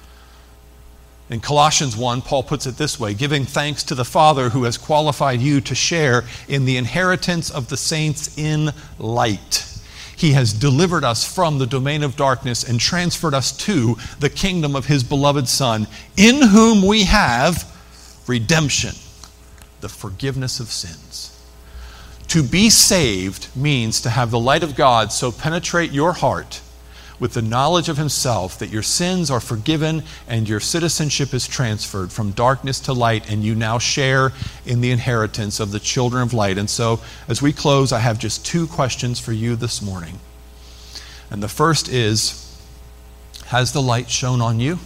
In Colossians 1, Paul puts it this way, "Giving thanks to the Father who has qualified you to share in the inheritance of the saints in light. He has delivered us from the domain of darkness and transferred us to the kingdom of his beloved Son, in whom we have redemption, the forgiveness of sins." To be saved means to have the light of God so penetrate your heart with the knowledge of himself that your sins are forgiven and your citizenship is transferred from darkness to light, and you now share in the inheritance of the children of light. And so, as we close, I have just two questions for you this morning. And the first is, has the light shone on you?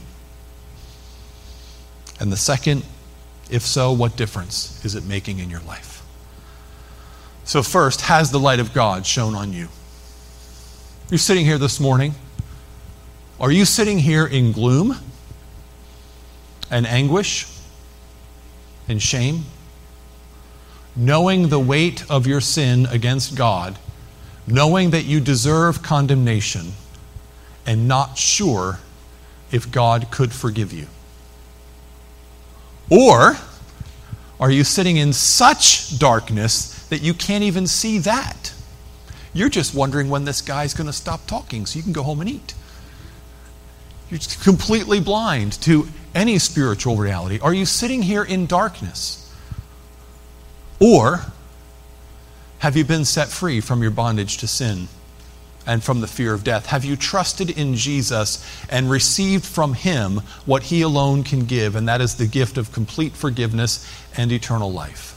And the second, if so, what difference is it making in your life? So first, has the light of God shone on you? You're sitting here this morning. Are you sitting here in gloom and anguish and shame, knowing the weight of your sin against God, knowing that you deserve condemnation, and not sure if God could forgive you? Or are you sitting in such darkness that you can't even see that? You're just wondering when this guy's going to stop talking so you can go home and eat. You're just completely blind to any spiritual reality. Are you sitting here in darkness? Or have you been set free from your bondage to sin and from the fear of death? Have you trusted in Jesus and received from him what he alone can give, and that is the gift of complete forgiveness and eternal life?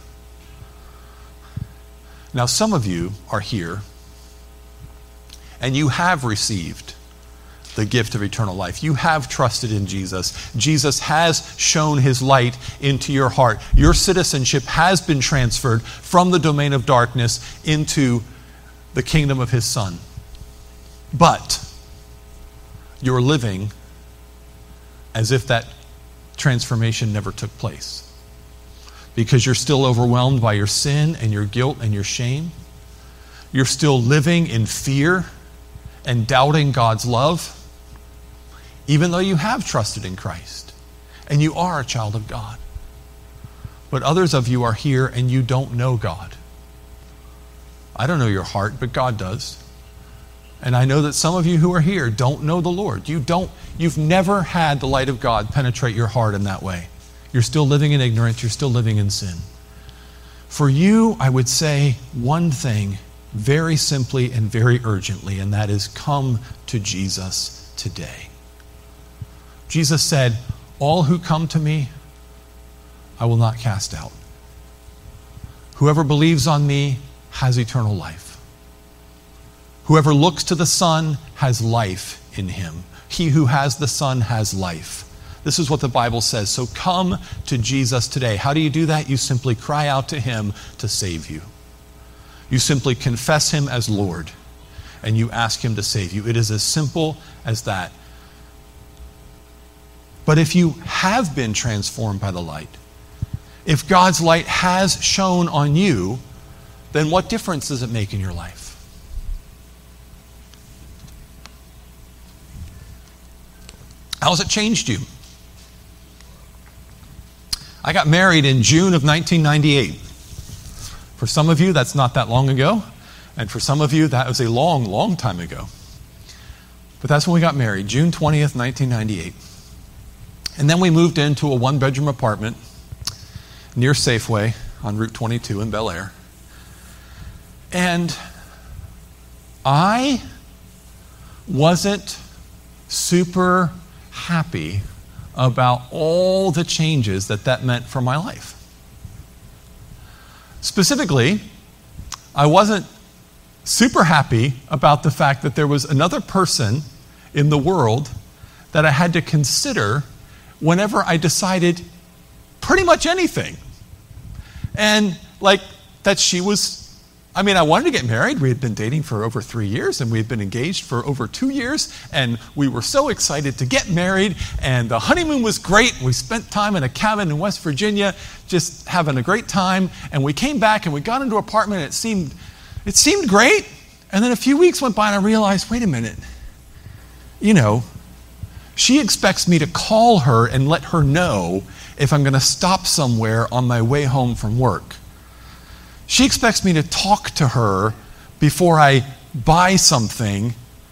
Now, some of you are here and you have received the gift of eternal life. You have trusted in Jesus. Jesus has shown his light into your heart. Your citizenship has been transferred from the domain of darkness into the kingdom of his Son. But you're living as if that transformation never took place. because you're still overwhelmed by your sin and your guilt and your shame. You're still living in fear and doubting God's love, even though you have trusted in Christ and you are a child of God. But others of you are here and you don't know God. I don't know your heart, but God does. And I know that some of you who are here don't know the Lord. You've never had the light of God penetrate your heart in that way. You're still living in ignorance. You're still living in sin. For you, I would say one thing very simply and very urgently, and that is come to Jesus today. Jesus said, all who come to me, I will not cast out. Whoever believes on me has eternal life. Whoever looks to the Son has life in him. He who has the Son has life. This is what the Bible says. So come to Jesus today. How do you do that? You simply cry out to him to save you. You simply confess him as Lord, and you ask him to save you. It is as simple as that. But if you have been transformed by the light, if God's light has shone on you, then what difference does it make in your life? How has it changed you? I got married in June of 1998. For some of you, that's not that long ago. And for some of you, that was a long, long time ago. But that's when we got married, June 20th, 1998. And then we moved into a one-bedroom apartment near Safeway on Route 22 in Bel Air. And I wasn't super happy about all the changes that meant for my life. Specifically, I wasn't super happy about the fact that there was another person in the world that I had to consider whenever I decided pretty much anything. And that she was, I wanted to get married. We had been dating for over 3 years, and we had been engaged for over 2 years, and we were so excited to get married, and the honeymoon was great. We spent time in a cabin in West Virginia, just having a great time, and we came back and we got into an apartment, and it seemed great. And then a few weeks went by and I realized, wait a minute, she expects me to call her and let her know if I'm going to stop somewhere on my way home from work. She expects me to talk to her before I buy something.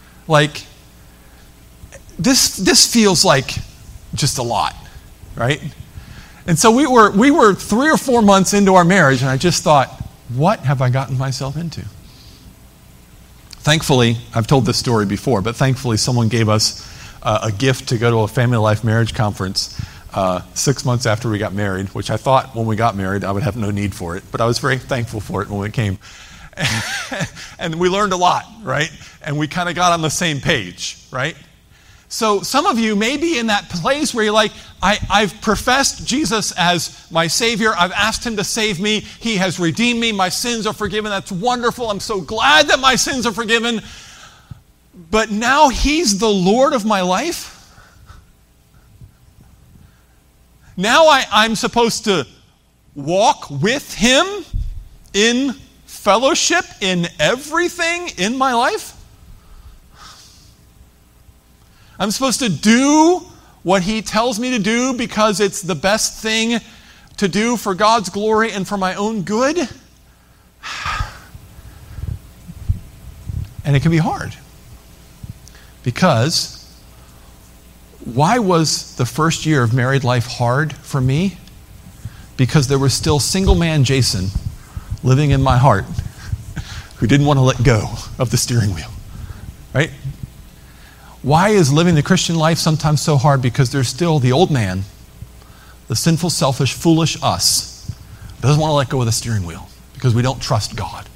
This feels like just a lot, right? And so we were 3 or 4 months into our marriage, and I just thought, what have I gotten myself into? Thankfully, I've told this story before, but thankfully someone gave us a gift to go to a family life marriage conference 6 months after we got married, which I thought when we got married I would have no need for it, but I was very thankful for it when it came. And we learned a lot, right? And we kind of got on the same page, right? So some of you may be in that place where you're like, I've professed Jesus as my Savior. I've asked him to save me. He has redeemed me. My sins are forgiven. That's wonderful. I'm so glad that my sins are forgiven. But now he's the Lord of my life. Now I'm supposed to walk with him in fellowship in everything in my life. I'm supposed to do what he tells me to do because it's the best thing to do for God's glory and for my own good. And it can be hard. Because why was the first year of married life hard for me? Because there was still single man Jason living in my heart who didn't want to let go of the steering wheel, right? Why is living the Christian life sometimes so hard? Because there's still the old man, the sinful, selfish, foolish us, doesn't want to let go of the steering wheel because we don't trust God.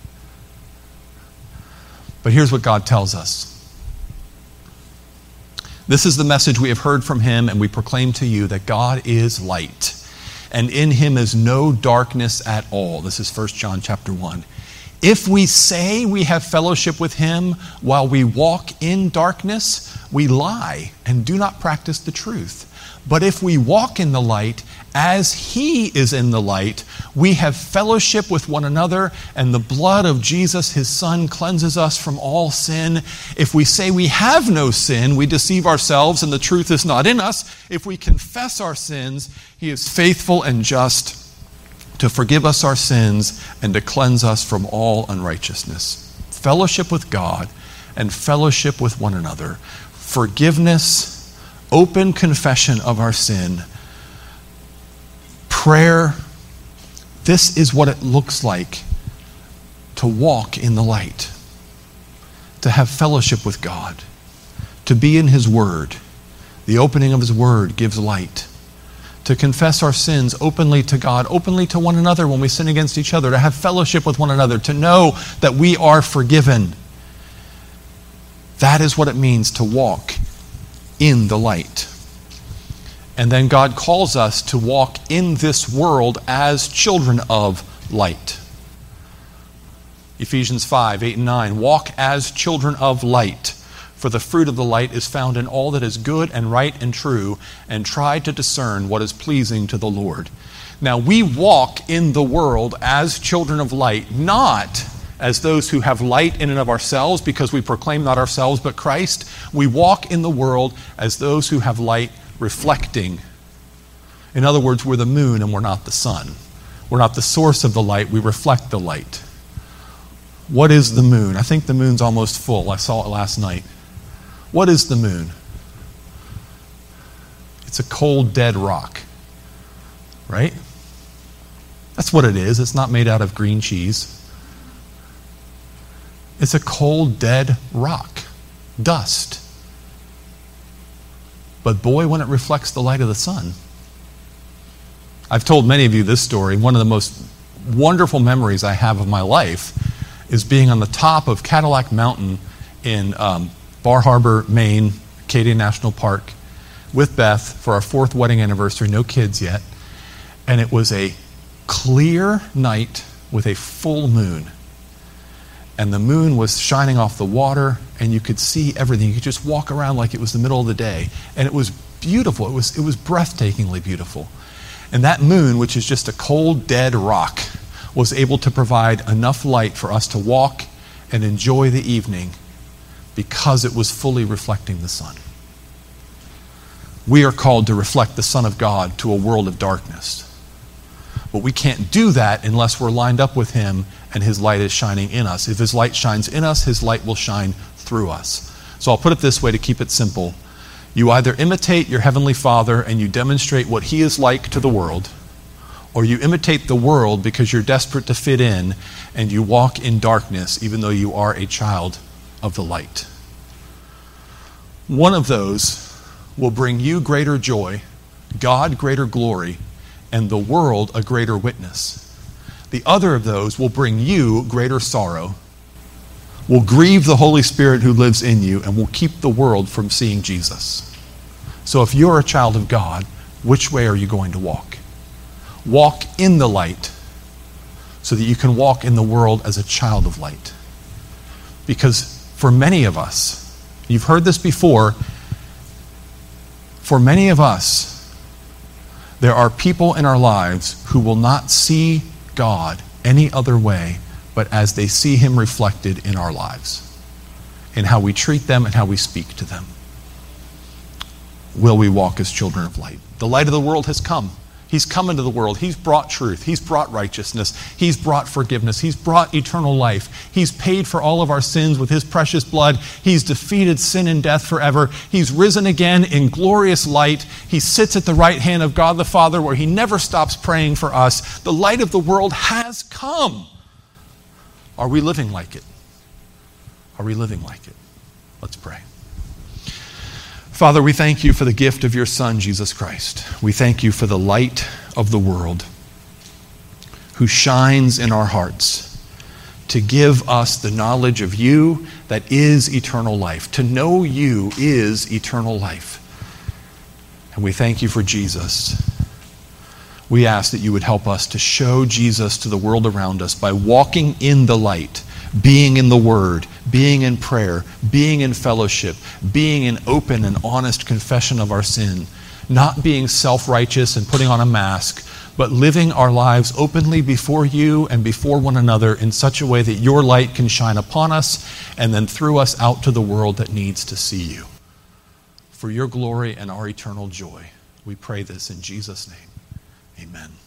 But here's what God tells us. This is the message we have heard from him, and we proclaim to you that God is light, and in him is no darkness at all. This is 1 John chapter 1. If we say we have fellowship with him while we walk in darkness, we lie and do not practice the truth. But if we walk in the light, as he is in the light, we have fellowship with one another, and the blood of Jesus, his Son, cleanses us from all sin. If we say we have no sin, we deceive ourselves, and the truth is not in us. If we confess our sins, he is faithful and just to forgive us our sins and to cleanse us from all unrighteousness. Fellowship with God and fellowship with one another. Forgiveness, open confession of our sin, prayer. This is what it looks like to walk in the light, to have fellowship with God, to be in his word. The opening of his word gives light. To confess our sins openly to God, openly to one another when we sin against each other, to have fellowship with one another, to know that we are forgiven. That is what it means to walk in the light. And then God calls us to walk in this world as children of light. Ephesians 5, 8 and 9. Walk as children of light, for the fruit of the light is found in all that is good and right and true, and try to discern what is pleasing to the Lord. Now we walk in the world as children of light, not as those who have light in and of ourselves, because we proclaim not ourselves but Christ. We walk in the world as those who have light reflecting. In other words, we're the moon and we're not the sun. We're not the source of the light, we reflect the light. What is the moon? I think the moon's almost full. I saw it last night. What is the moon? It's a cold, dead rock, right? That's what it is. It's not made out of green cheese. It's a cold, dead rock, dust. But boy, when it reflects the light of the sun. I've told many of you this story. One of the most wonderful memories I have of my life is being on the top of Cadillac Mountain in Bar Harbor, Maine, Acadia National Park, with Beth for our 4th wedding anniversary, no kids yet. And it was a clear night with a full moon. And the moon was shining off the water, and you could see everything. You could just walk around like it was the middle of the day. And it was beautiful. It was breathtakingly beautiful. And that moon, which is just a cold, dead rock, was able to provide enough light for us to walk and enjoy the evening because it was fully reflecting the sun. We are called to reflect the Son of God to a world of darkness. But we can't do that unless we're lined up with him and his light is shining in us. If his light shines in us, his light will shine through us. So I'll put it this way to keep it simple. You either imitate your heavenly Father and you demonstrate what he is like to the world, or you imitate the world because you're desperate to fit in and you walk in darkness even though you are a child of the light. One of those will bring you greater joy, God greater glory, and the world a greater witness. The other of those will bring you greater sorrow, will grieve the Holy Spirit who lives in you, and will keep the world from seeing Jesus. So if you're a child of God, which way are you going to walk? Walk in the light so that you can walk in the world as a child of light. Because for many of us, you've heard this before, for many of us, there are people in our lives who will not see God any other way but as they see him reflected in our lives, in how we treat them and how we speak to them. Will we walk as children of light? The light of the world has come. He's come into the world. He's brought truth. He's brought righteousness. He's brought forgiveness. He's brought eternal life. He's paid for all of our sins with his precious blood. He's defeated sin and death forever. He's risen again in glorious light. He sits at the right hand of God the Father where he never stops praying for us. The light of the world has come. Are we living like it? Are we living like it? Let's pray. Father, we thank you for the gift of your Son, Jesus Christ. We thank you for the light of the world who shines in our hearts to give us the knowledge of you that is eternal life. To know you is eternal life. And we thank you for Jesus. We ask that you would help us to show Jesus to the world around us by walking in the light, being in the Word, being in prayer, being in fellowship, being in open and honest confession of our sin, not being self-righteous and putting on a mask, but living our lives openly before you and before one another in such a way that your light can shine upon us and then through us out to the world that needs to see you. For your glory and our eternal joy, we pray this in Jesus' name. Amen.